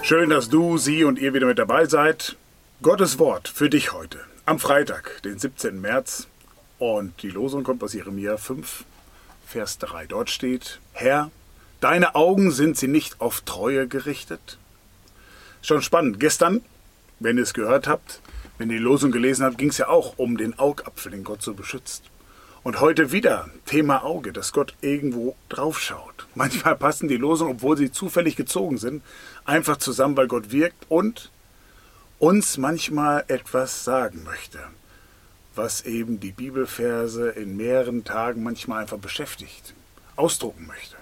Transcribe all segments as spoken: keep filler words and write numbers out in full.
Schön, dass du, sie und ihr wieder mit dabei seid. Gottes Wort für dich heute, am Freitag, den siebzehnten März. Und die Losung kommt aus Jeremia fünf, Vers drei. Dort steht: Herr, deine Augen, sind sie nicht auf Treue gerichtet? Schon spannend. Gestern, wenn ihr es gehört habt, wenn ihr die Losung gelesen habt, ging es ja auch um den Augapfel, den Gott so beschützt. Und heute wieder Thema Auge, dass Gott irgendwo drauf schaut. Manchmal passen die Losungen, obwohl sie zufällig gezogen sind, einfach zusammen, weil Gott wirkt und uns manchmal etwas sagen möchte, was eben die Bibelverse in mehreren Tagen manchmal einfach beschäftigt, ausdrucken möchte.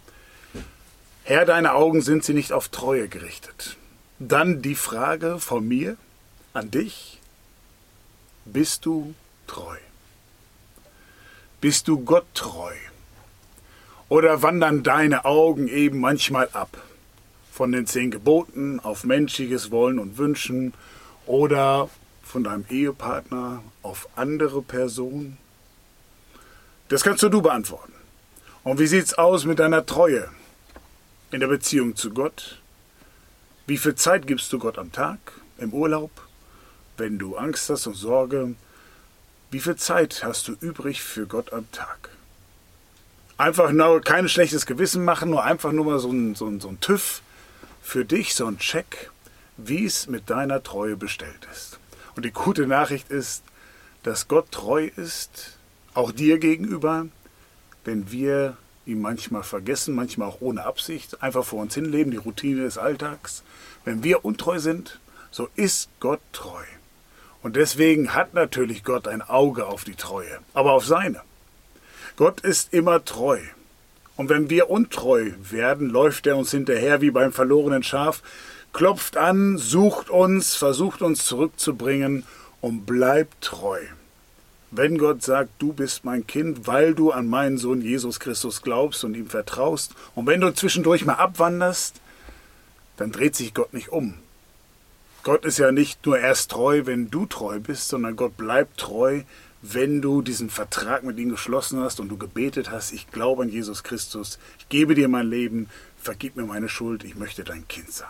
Herr, deine Augen, sind sie nicht auf Treue gerichtet? Dann die Frage von mir an dich: Bist du treu? Bist du Gott treu? Oder wandern deine Augen eben manchmal ab? Von den zehn Geboten auf menschliches Wollen und Wünschen oder von deinem Ehepartner auf andere Personen? Das kannst nur du beantworten. Und wie sieht's aus mit deiner Treue in der Beziehung zu Gott? Wie viel Zeit gibst du Gott am Tag, im Urlaub, wenn du Angst hast und Sorge? Wie viel Zeit hast du übrig für Gott am Tag? Einfach nur kein schlechtes Gewissen machen, nur einfach nur mal so ein, so ein, so ein TÜV für dich, so ein Check, wie es mit deiner Treue bestellt ist. Und die gute Nachricht ist, dass Gott treu ist, auch dir gegenüber, wenn wir ihn manchmal vergessen, manchmal auch ohne Absicht, einfach vor uns hinleben, die Routine des Alltags. Wenn wir untreu sind, so ist Gott treu. Und deswegen hat natürlich Gott ein Auge auf die Treue, aber auf seine. Gott ist immer treu. Und wenn wir untreu werden, läuft er uns hinterher wie beim verlorenen Schaf, klopft an, sucht uns, versucht uns zurückzubringen und bleibt treu. Wenn Gott sagt, du bist mein Kind, weil du an meinen Sohn Jesus Christus glaubst und ihm vertraust, und wenn du zwischendurch mal abwanderst, dann dreht sich Gott nicht um. Gott ist ja nicht nur erst treu, wenn du treu bist, sondern Gott bleibt treu, wenn du diesen Vertrag mit ihm geschlossen hast und du gebetet hast: Ich glaube an Jesus Christus, ich gebe dir mein Leben, vergib mir meine Schuld, ich möchte dein Kind sein.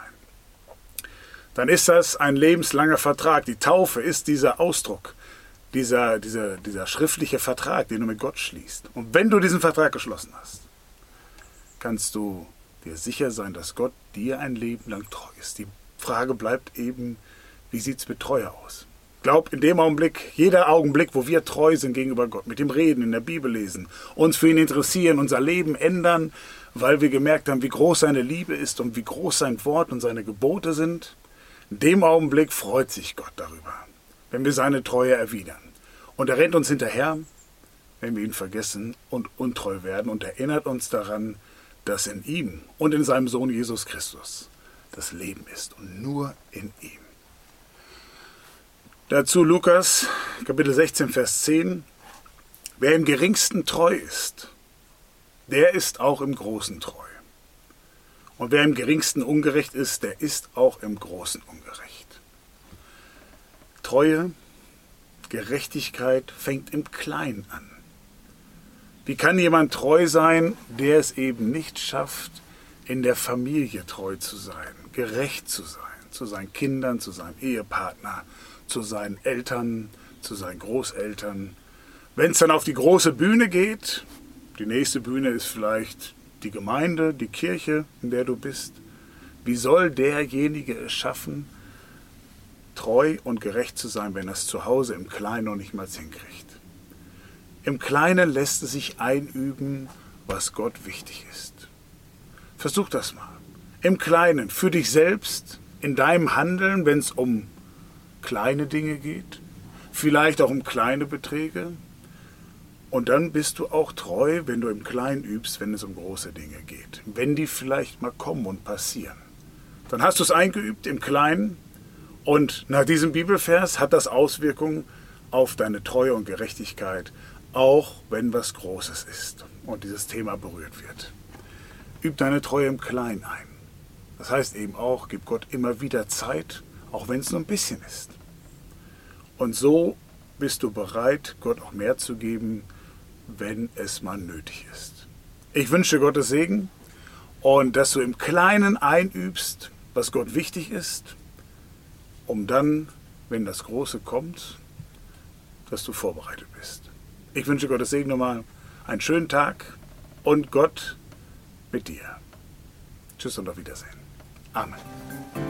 Dann ist das ein lebenslanger Vertrag. Die Taufe ist dieser Ausdruck, dieser, dieser, dieser schriftliche Vertrag, den du mit Gott schließt. Und wenn du diesen Vertrag geschlossen hast, kannst du dir sicher sein, dass Gott dir ein Leben lang treu ist. Die Frage bleibt eben, wie sieht es mit Treue aus? Glaub, in dem Augenblick, jeder Augenblick, wo wir treu sind gegenüber Gott, mit dem Reden, in der Bibel lesen, uns für ihn interessieren, unser Leben ändern, weil wir gemerkt haben, wie groß seine Liebe ist und wie groß sein Wort und seine Gebote sind, in dem Augenblick freut sich Gott darüber, wenn wir seine Treue erwidern. Und er rennt uns hinterher, wenn wir ihn vergessen und untreu werden, und erinnert uns daran, dass in ihm und in seinem Sohn Jesus Christus das Leben ist und nur in ihm. Dazu Lukas, Kapitel sechzehn, Vers zehn. Wer im Geringsten treu ist, der ist auch im Großen treu. Und wer im Geringsten ungerecht ist, der ist auch im Großen ungerecht. Treue, Gerechtigkeit fängt im Kleinen an. Wie kann jemand treu sein, der es eben nicht schafft, in der Familie treu zu sein, gerecht zu sein, zu seinen Kindern, zu seinem Ehepartner, zu seinen Eltern, zu seinen Großeltern? Wenn es dann auf die große Bühne geht, die nächste Bühne ist vielleicht die Gemeinde, die Kirche, in der du bist, wie soll derjenige es schaffen, treu und gerecht zu sein, wenn er es zu Hause im Kleinen noch nicht mal hinkriegt? Im Kleinen lässt es sich einüben, was Gott wichtig ist. Versuch das mal. Im Kleinen, für dich selbst, in deinem Handeln, wenn es um kleine Dinge geht, vielleicht auch um kleine Beträge. Und dann bist du auch treu, wenn du im Kleinen übst, wenn es um große Dinge geht. Wenn die vielleicht mal kommen und passieren. Dann hast du es eingeübt im Kleinen, und nach diesem Bibelvers hat das Auswirkungen auf deine Treue und Gerechtigkeit, auch wenn was Großes ist und dieses Thema berührt wird. Üb deine Treue im Kleinen ein. Das heißt eben auch, gib Gott immer wieder Zeit, auch wenn es nur ein bisschen ist. Und so bist du bereit, Gott auch mehr zu geben, wenn es mal nötig ist. Ich wünsche Gottes Segen und dass du im Kleinen einübst, was Gott wichtig ist, um dann, wenn das Große kommt, dass du vorbereitet bist. Ich wünsche Gottes Segen nochmal einen schönen Tag und Gott mit dir. Tschüss und auf Wiedersehen. Amen.